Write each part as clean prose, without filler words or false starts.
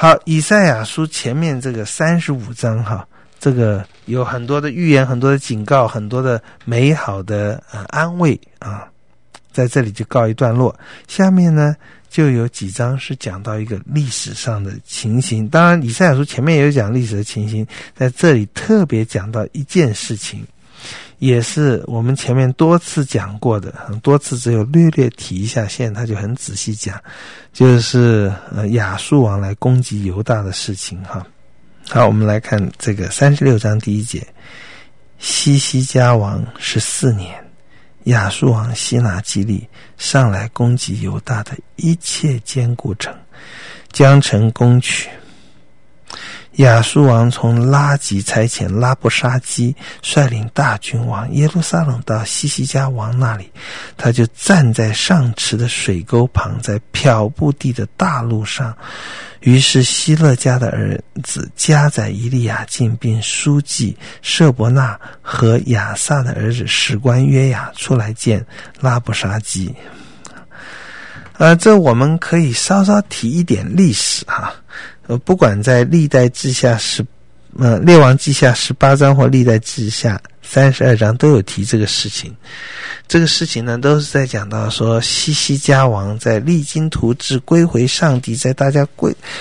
好，以赛亚书前面这个35章哈，这个有很多的预言，很多的警告，很多的美好的安慰啊，在这里就告一段落。下面呢就有几章是讲到一个历史上的情形，当然以赛亚书前面也有讲历史的情形，在这里特别讲到一件事情，也是我们前面多次讲过的，很多次只有略略提一下，现在他就很仔细讲，就是亚述王来攻击犹大的事情哈。好，我们来看这个36章第1节，西西家王14年，亚述王西拿基立上来攻击犹大的一切坚固城，将城攻取。亚述王从拉吉差遣拉布沙基率领大军往耶路撒冷到西西家王那里，他就站在上池的水沟旁，在漂布地的大路上。于是希勒家的儿子加载以利亚敬并书记舍伯纳和亚萨的儿子史官约雅出来见拉布沙基。这我们可以稍稍提一点历史哈。不管在历代志下列王记下18章或历代志下32章都有提这个事情。这个事情呢，都是在讲到说西西家王在励精图治归回上帝，在大家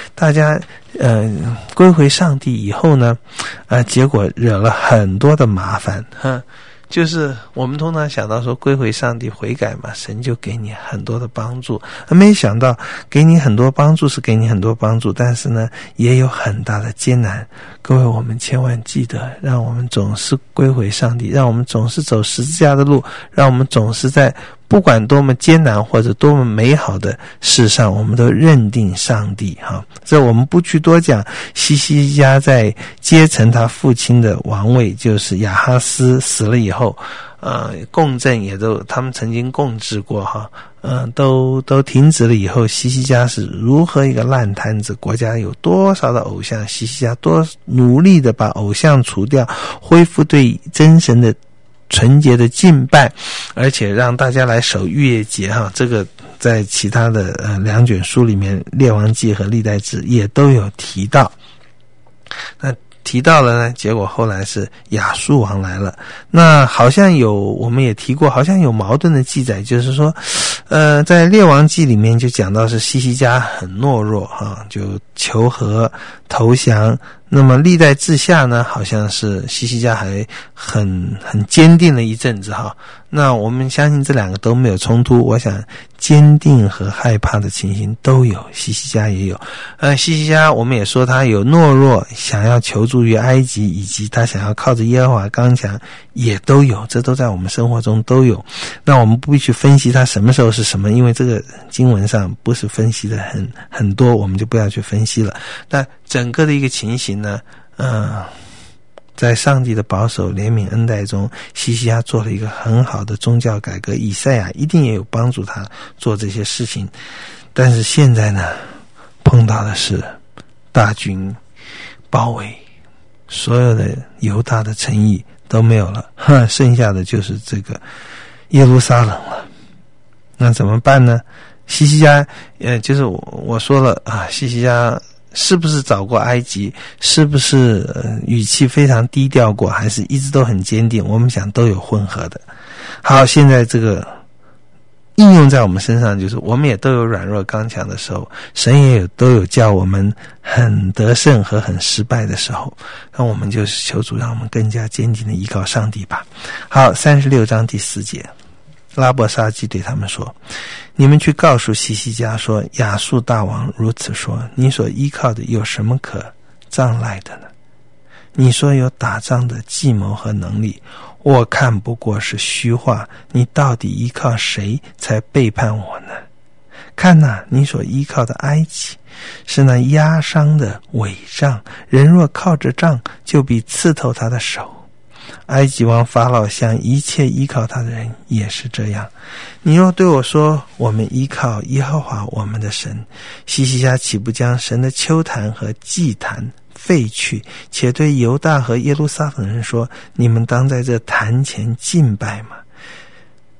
归回上帝以后呢，结果惹了很多的麻烦哈。就是我们通常想到说归回上帝悔改嘛，神就给你很多的帮助，没想到给你很多帮助是给你很多帮助，但是呢也有很大的艰难。各位，我们千万记得，让我们总是归回上帝，让我们总是走十字架的路，让我们总是在不管多么艰难或者多么美好的事上，我们都认定上帝哈。这我们不去多讲。西西家在接承他父亲的王位，就是亚哈斯死了以后，共振也都他们曾经共治过哈，都停止了以后，西西家是如何一个烂摊子，国家有多少的偶像，西西家多努力的把偶像除掉，恢复对真神的纯洁的敬拜，而且让大家来守逾越节哈。这个在其他的2卷书里面，列王记和历代志也都有提到。那提到了呢，结果后来是亚述王来了。那好像我们也提过，好像有矛盾的记载，就是说在列王记里面就讲到是西西家很懦弱哈，就求和投降。那么历代志下呢，好像是西西家还很坚定了一阵子哈。那我们相信这两个都没有冲突，我想坚定和害怕的情形都有，西西家也有。西西家我们也说他有懦弱，想要求助于埃及，以及他想要靠着耶和华刚强，也都有，这都在我们生活中都有。那我们不必去分析他什么时候是什么，因为这个经文上不是分析的很多，我们就不要去分析了。那整个的一个情形呢，在上帝的保守怜悯恩待中，西西家做了一个很好的宗教改革，以赛亚一定也有帮助他做这些事情。但是现在呢，碰到的是大军包围，所有的犹大的诚意都没有了，剩下的就是这个耶路撒冷了。那怎么办呢？西西家就是我说了西西家是不是找过埃及，是不是语气非常低调过，还是一直都很坚定，我们想都有混合的。好，现在这个应用在我们身上，就是我们也都有软弱刚强的时候，神也都有叫我们很得胜和很失败的时候，那我们就是求主让我们更加坚定的依靠上帝吧。好，36章第4节，拉伯沙基对他们说，你们去告诉西西家说，亚述大王如此说，你所依靠的有什么可仗赖的呢？你说有打仗的计谋和能力，我看不过是虚话，你到底依靠谁才背叛我呢？看哪，你所依靠的埃及是那压伤的伪杖，人若靠着杖，就必刺透他的手。埃及王法老向一切依靠他的人也是这样。你若对我说，我们依靠耶和华我们的神，西西家岂不将神的丘坛和祭坛废去，且对犹大和耶路撒冷人说，你们当在这坛前敬拜吗？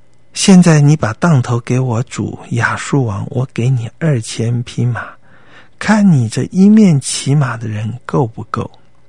现在你把当头给我主亚述王，我给你2000匹马， 看你这一面骑马的人够不够。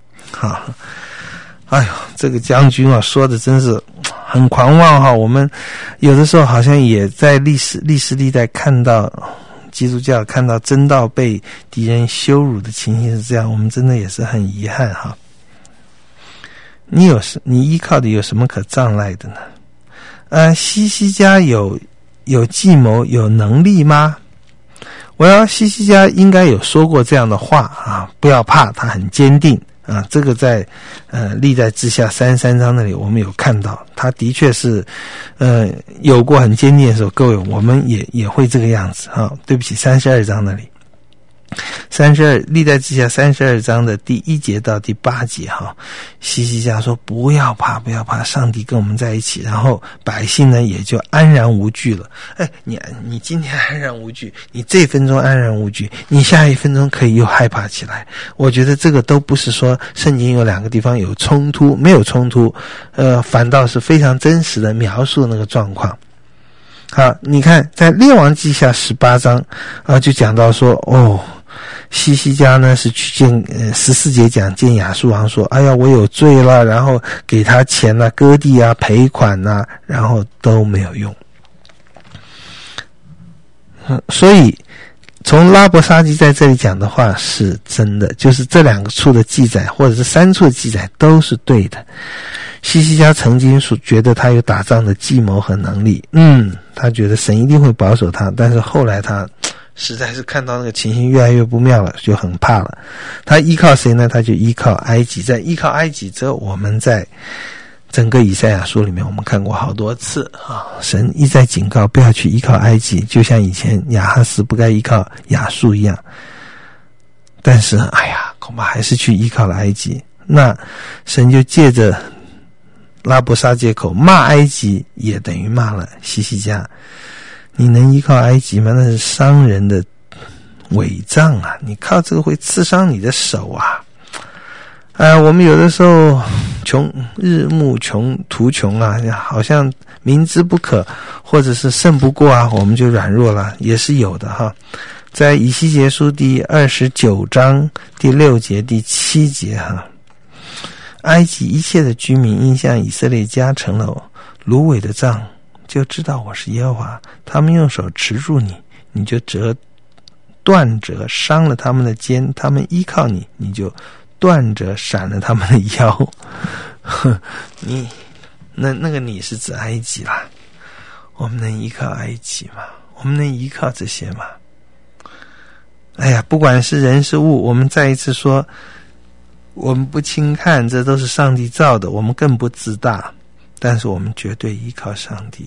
哎呦，这个将军啊，说的真是很狂妄哈。我们有的时候好像也在历史历代看到基督教看到真道被敌人羞辱的情形是这样，我们真的也是很遗憾哈。你依靠的有什么可仗赖的呢？西西家有计谋有能力吗？西西家应该有说过这样的话啊，不要怕，他很坚定啊。这个在历代志下33章那里我们有看到，他的确是有过很坚定的时候。各位，我们也会这个样子啊。对不起，32章那里历代志下32章的第1节到第8节哈，西西家说不要怕，上帝跟我们在一起，然后百姓呢也就安然无惧了。你今天安然无惧，你这分钟安然无惧，你下一分钟可以又害怕起来。我觉得这个都不是说圣经有2个地方有冲突，没有冲突，反倒是非常真实的描述那个状况。好，你看在列王记下18章就讲到说西西家呢是去见14节讲见亚述王说，哎呀我有罪了，然后给他钱啊割地啊赔款啊，然后都没有用。所以从拉伯沙基在这里讲的话是真的，就是这2处的记载或者是3处的记载都是对的。西西家曾经觉得他有打仗的计谋和能力，他觉得神一定会保守他，但是后来他实在是看到那个情形越来越不妙了，就很怕了。他依靠谁呢？他就依靠埃及。在依靠埃及之后，我们在整个以赛亚书里面我们看过好多次神一再警告不要去依靠埃及，就像以前亚哈斯不该依靠亚述一样。但是恐怕还是去依靠了埃及。那神就借着拉伯沙接口骂埃及，也等于骂了西西家。你能依靠埃及吗？那是商人的伪仗啊，你靠这个会刺伤你的手啊。我们有的时候日暮穷途穷啊，好像明知不可或者是胜不过啊，我们就软弱了，也是有的哈。在以西结书第29章第6节第7节哈，埃及一切的居民因向以色列家成了芦苇的杖，就知道我是耶和华。他们用手持住你，你就断折伤了他们的肩，他们依靠你，你就断折闪了他们的腰。你那个你是指埃及啦，我们能依靠埃及吗？我们能依靠这些吗？不管是人是物，我们再一次说，我们不轻看，这都是上帝造的，我们更不自大，但是我们绝对依靠上帝。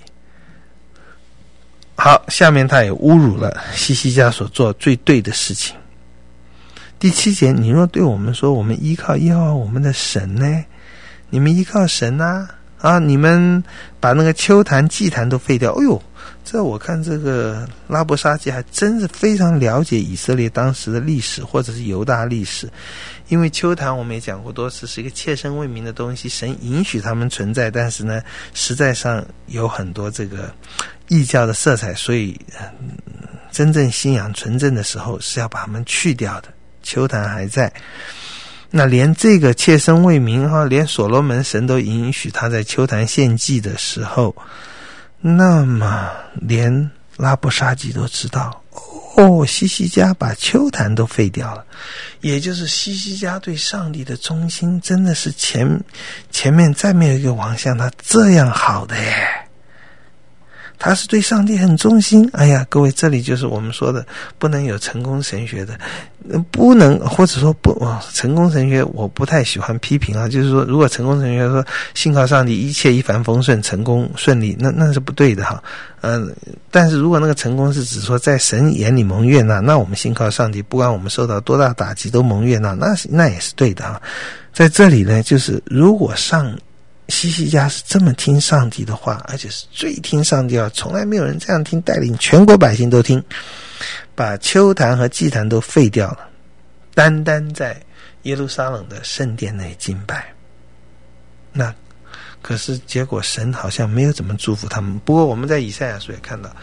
好，下面他也侮辱了西西家所做最对的事情。第7节，你若对我们说我们依靠耶和华我们的神呢？你们依靠神啊，你们把那个丘坛祭坛都废掉。这我看这个拉伯沙基还真是非常了解以色列当时的历史或者是犹大历史。因为丘坛我们也讲过多次是一个切身为民的东西，神允许他们存在，但是呢实在上有很多这个异教的色彩，所以真正信仰纯正的时候是要把他们去掉的。丘坛还在，那连这个切身为民连所罗门神都允许他在丘坛献祭的时候，那么连拉伯沙基都知道西西家把丘坛都废掉了，也就是西西家对上帝的忠心真的是前面再没有一个王像他这样好的耶。他是对上帝很忠心。各位，这里就是我们说的不能有成功神学的，不能，或者说成功神学我不太喜欢批评就是说如果成功神学说信靠上帝一切一帆风顺成功顺利，那是不对的但是如果那个成功是指说在神眼里蒙悦纳，那我们信靠上帝不管我们受到多大打击都蒙悦纳，那也是对的在这里呢，就是如果西西家是这么听上帝的话，而且是最听上帝从来没有人这样听，带领全国百姓都听，把丘坛和祭坛都废掉了，单单在耶路撒冷的圣殿内敬拜。那可是结果神好像没有怎么祝福他们。不过我们在以赛亚书也看到，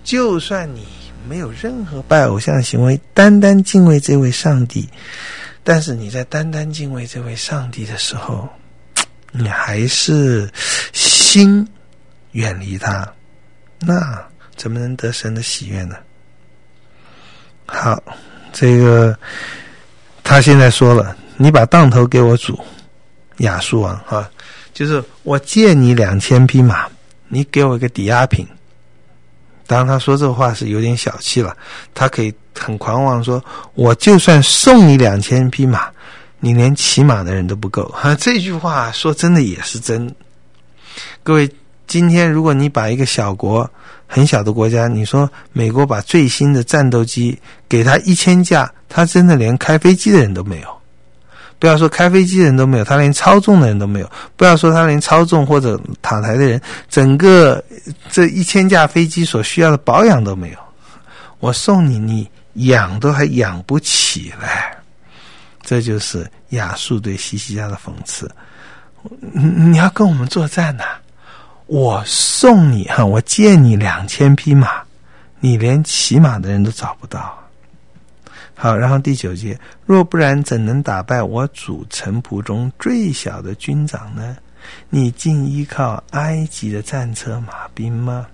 就算你没有任何拜偶像的行为，单单敬畏这位上帝，但是你在单单敬畏这位上帝的时候，你还是心远离他，那怎么能得神的喜悦呢？好，这个他现在说了，你把当头给我主亚述王啊，就是我借你2000匹马，你给我一个抵押品。当然他说这话是有点小气了，他可以很狂妄说，我就算送你2000匹马，你连骑马的人都不够。这句话说真的也是真。各位，今天如果你把一个小国，很小的国家，你说美国把最新的战斗机给他1000架，他真的连开飞机的人都没有。不要说开飞机的人都没有，他连操纵的人都没有。不要说他连操纵或者塔台的人，整个这1000架飞机所需要的保养都没有。我送你，你养都还养不起来。这就是亚述对西西家的讽刺。你要跟我们作战啊，我送你我借你2000匹马，你连骑马的人都找不到。好，然后第9节，若不然怎能打败我主臣仆中最小的军长呢？你竟依靠埃及的战车马兵吗？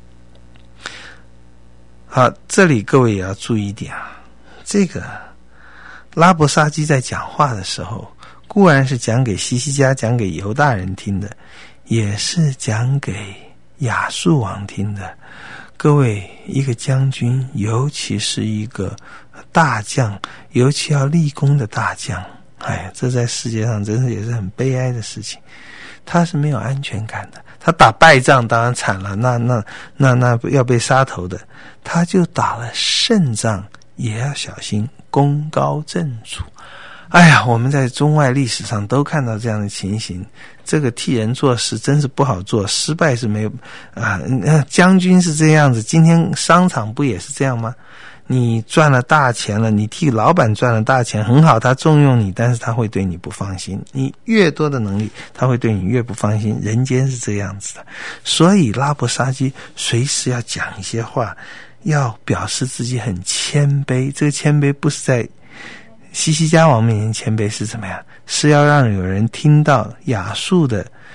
好，这里各位也要注意一点啊，这个拉伯沙基在讲话的时候，固然是讲给西西家，讲给犹大人听的，也是讲给亚述王听的。各位，一个将军，尤其是一个大将，尤其要立功的大将，这在世界上真是也是很悲哀的事情。他是没有安全感的，他打败仗当然惨了，那要被杀头的。他就打了胜仗，也要小心，功高震主。我们在中外历史上都看到这样的情形，这个替人做事真是不好做，失败是没有将军是这样子，今天商场不也是这样吗？你赚了大钱了，你替老板赚了大钱，很好，他重用你，但是他会对你不放心。你越多的能力，他会对你越不放心。人间是这样子的，所以拉伯沙基随时要讲一些话，要表示自己很谦卑。这个谦卑不是在西西家王面前谦卑，是怎么样？是要让有人听到亚述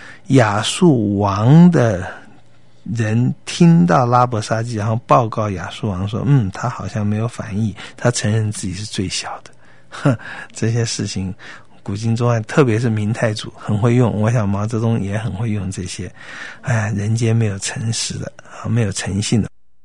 王的人听到拉伯沙基，然后报告亚述王说，他好像没有反意，他承认自己是最小的。这些事情古今中外，特别是明太祖很会用，我想毛泽东也很会用这些。人间没有诚实的，没有诚信的。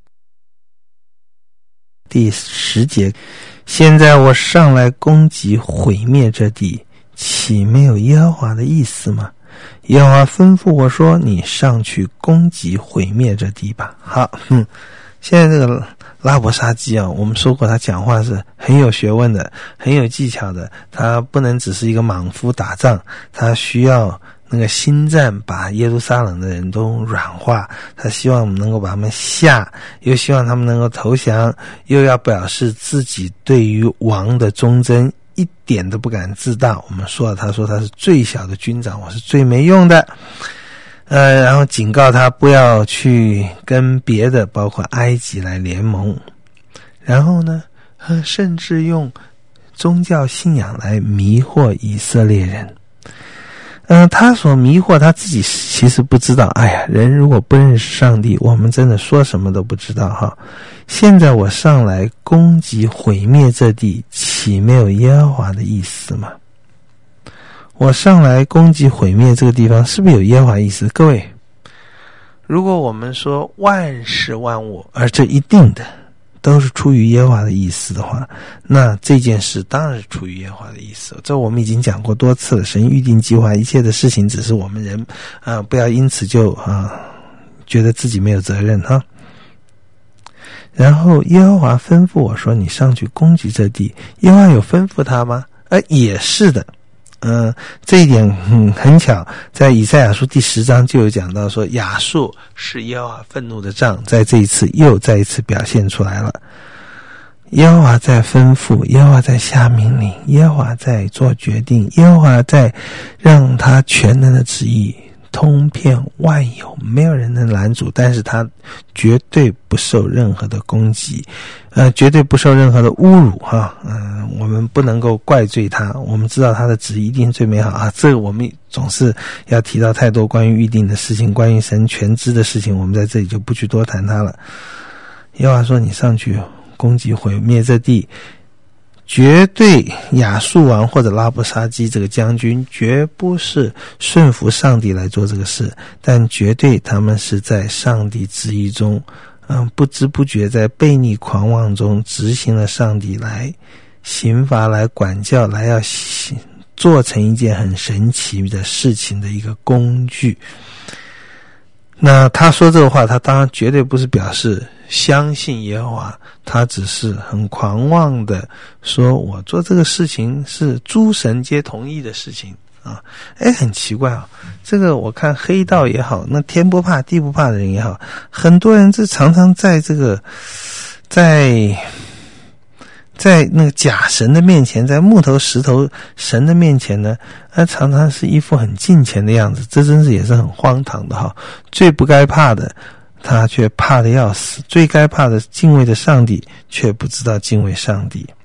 第10节，现在我上来攻击毁灭这地，岂没有耶和华的意思吗？耶和华吩咐我说，你上去攻击毁灭这地吧。好，现在这个拉伯沙基我们说过他讲话是很有学问的，很有技巧的，他不能只是一个莽夫打仗，他需要那个心战把耶路撒冷的人都软化，他希望能够把他们吓，又希望他们能够投降，又要表示自己对于王的忠贞，一点都不敢自大。我们说了，他说他是最小的军长，我是最没用的。然后警告他不要去跟别的包括埃及来联盟，然后呢甚至用宗教信仰来迷惑以色列人。他所迷惑他自己其实不知道，人如果不认识上帝，我们真的说什么都不知道哈。现在我上来攻击毁灭这地，岂没有耶和华的意思吗？我上来攻击毁灭这个地方，是不是有耶和华意思？各位，如果我们说万事万物，而这一定的都是出于耶和华的意思的话，那这件事当然是出于耶和华的意思。这我们已经讲过多次了，神预定计划一切的事情，只是我们人不要因此就觉得自己没有责任哈。然后耶和华吩咐我说，你上去攻击这地。耶和华有吩咐他吗？也是的。这一点很巧，在以赛亚书第10章就有讲到说，亚述是耶和华愤怒的杖，在这一次又再一次表现出来了。耶和华在吩咐，耶和华在下命令，耶和华在做决定，耶和华在让他全能的旨意通遍万有，没有人能拦阻，但是他绝对不受任何的攻击，绝对不受任何的侮辱哈。我们不能够怪罪他，我们知道他的旨意一定最美好啊。这个我们总是要提到太多关于预定的事情，关于神全知的事情，我们在这里就不去多谈它了。耶和华说，你上去攻击毁灭这地，绝对亚述王或者拉伯沙基这个将军绝不是顺服上帝来做这个事，但绝对他们是在上帝旨意中不知不觉在悖逆狂妄中执行了上帝来刑罚来管教来要做成一件很神奇的事情的一个工具。那他说这个话，他当然绝对不是表示相信耶和华，他只是很狂妄的说，我做这个事情是诸神皆同意的事情啊。很奇怪啊，这个我看黑道也好，那天不怕地不怕的人也好，很多人这常常在这个在那个假神的面前，在木头石头神的面前呢，常常是一副很敬虔的样子，这真是也是很荒唐的哈。最不该怕的他却怕得要死，最该怕的敬畏的上帝却不知道敬畏上帝。